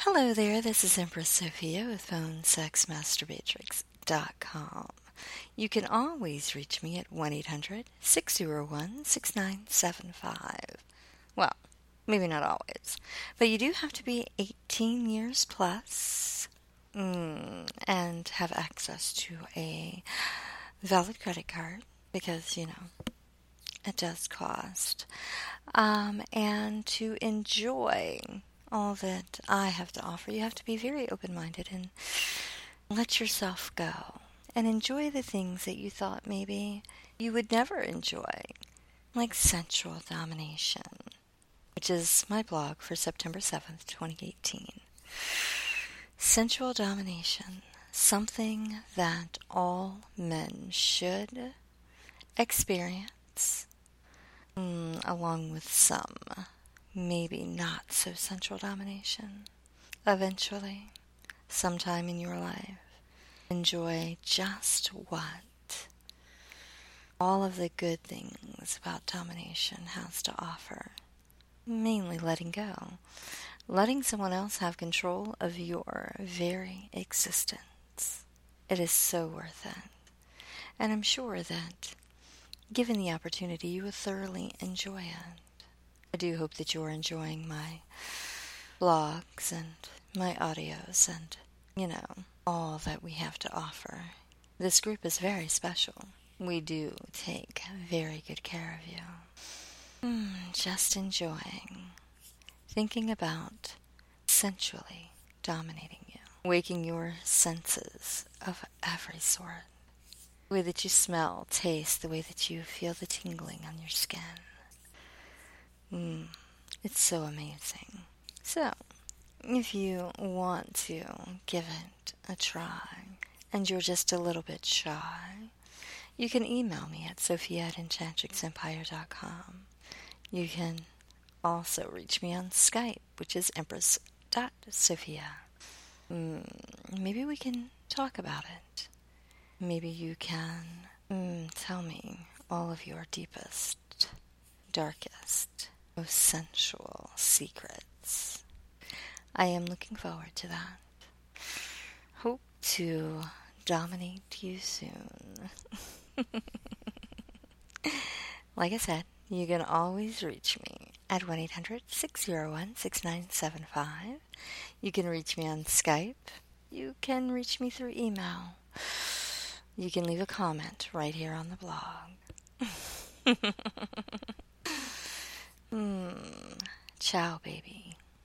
Hello there, this is Empress Sophia with PhoneSexMasturbatrix.com. You can always reach me at 1-800-601-6975. Well, maybe not always, but you do have to be 18 years plus and have access to a valid credit card because, it does cost. And to enjoy all that I have to offer, you have to be very open-minded and let yourself go and enjoy the things that you thought maybe you would never enjoy, like sensual domination, which is my blog for September 7th, 2018. Sensual domination, something that all men should experience, along with some maybe not so sensual domination. Eventually, sometime in your life, enjoy just what all of the good things about domination has to offer. Mainly letting go. Letting someone else have control of your very existence. It is so worth it. And I'm sure that, given the opportunity, you will thoroughly enjoy it. I do hope that you're enjoying my blogs and my audios and, all that we have to offer. This group is very special. We do take very good care of you. Just enjoying, thinking about sensually dominating you, waking your senses of every sort. The way that you smell, taste, the way that you feel the tingling on your skin. It's so amazing. So, if you want to give it a try, and you're just a little bit shy, you can email me at sophia@enchantrixempire.com. You can also reach me on Skype, which is empress.sophia. Maybe we can talk about it. Maybe you can tell me all of your deepest, darkest, most sensual secrets. I am looking forward to that. Hope to dominate you soon. Like I said, you can always reach me at 1-800-601-6975. You can reach me on Skype. You can reach me through email. You can leave a comment right here on the blog. Ciao, baby.